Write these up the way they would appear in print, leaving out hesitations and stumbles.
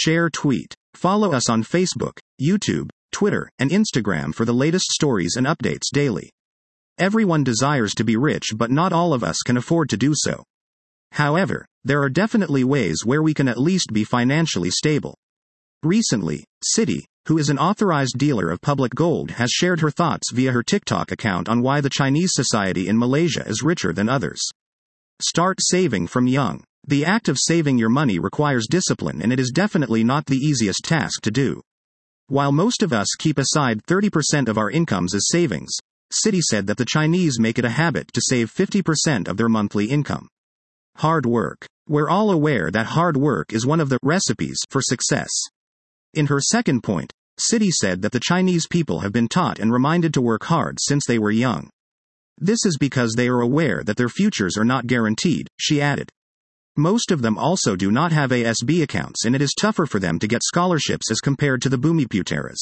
Share tweet. Follow us on Facebook, YouTube, Twitter, and Instagram for the latest stories and updates daily. Everyone desires to be rich, but not all of us can afford to do so. However, there are definitely ways where we can at least be financially stable. Recently, Citi, who is an authorized dealer of public gold, has shared her thoughts via her TikTok account on why the Chinese society in Malaysia is richer than others. Start saving from young. The act of saving your money requires discipline, and it is definitely not the easiest task to do. While most of us keep aside 30% of our incomes as savings, Citi said that the Chinese make it a habit to save 50% of their monthly income. Hard work. We're all aware that hard work is one of the recipes for success. In her second point, Citi said that the Chinese people have been taught and reminded to work hard since they were young. This is because they are aware that their futures are not guaranteed, she added. Most of them also do not have ASB accounts, and it is tougher for them to get scholarships as compared to the Bumiputeras.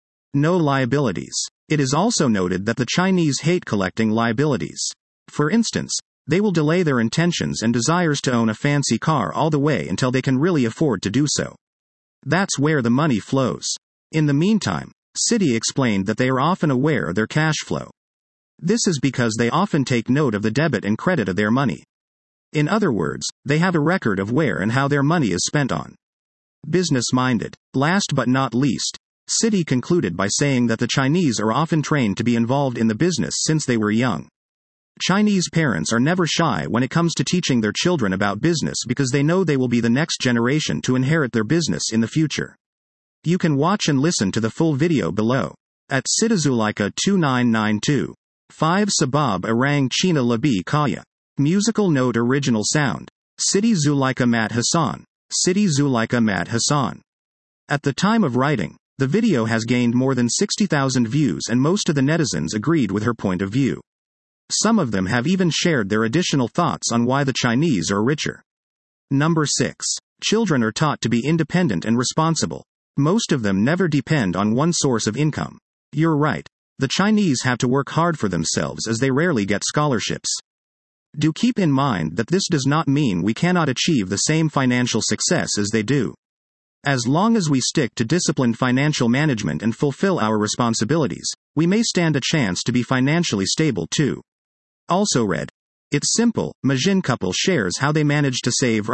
No liabilities. It is also noted that the Chinese hate collecting liabilities. For instance, they will delay their intentions and desires to own a fancy car all the way until they can really afford to do so. That's where the money flows. In the meantime, Citi explained that they are often aware of their cash flow. This is because they often take note of the debit and credit of their money. In other words, they have a record of where and how their money is spent on. Business-minded. Last but not least, Citi concluded by saying that the Chinese are often trained to be involved in the business since they were young. Chinese parents are never shy when it comes to teaching their children about business because they know they will be the next generation to inherit their business in the future. You can watch and listen to the full video below. At Citizulaika 2992. 5 Sabab Arang China Labi Kaya. Musical note original sound. Citi Zulaika Mat Hassan. Citi Zulaika Mat Hassan. At the time of writing, the video has gained more than 60,000 views, and most of the netizens agreed with her point of view. Some of them have even shared their additional thoughts on why the Chinese are richer. Number 6. Children are taught to be independent and responsible. Most of them never depend on one source of income. You're right. The Chinese have to work hard for themselves as they rarely get scholarships. Do keep in mind that this does not mean we cannot achieve the same financial success as they do. As long as we stick to disciplined financial management and fulfill our responsibilities, we may stand a chance to be financially stable too. Also read. It's simple. Majin couple shares how they managed to save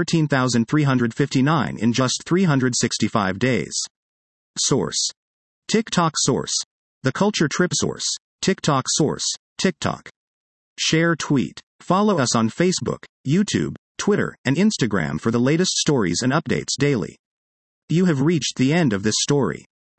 $13,359 in just 365 days. Source. TikTok source. The Culture Trip source. TikTok source. TikTok. Share tweet. Follow us on Facebook, YouTube, Twitter, and Instagram for the latest stories and updates daily. You have reached the end of this story.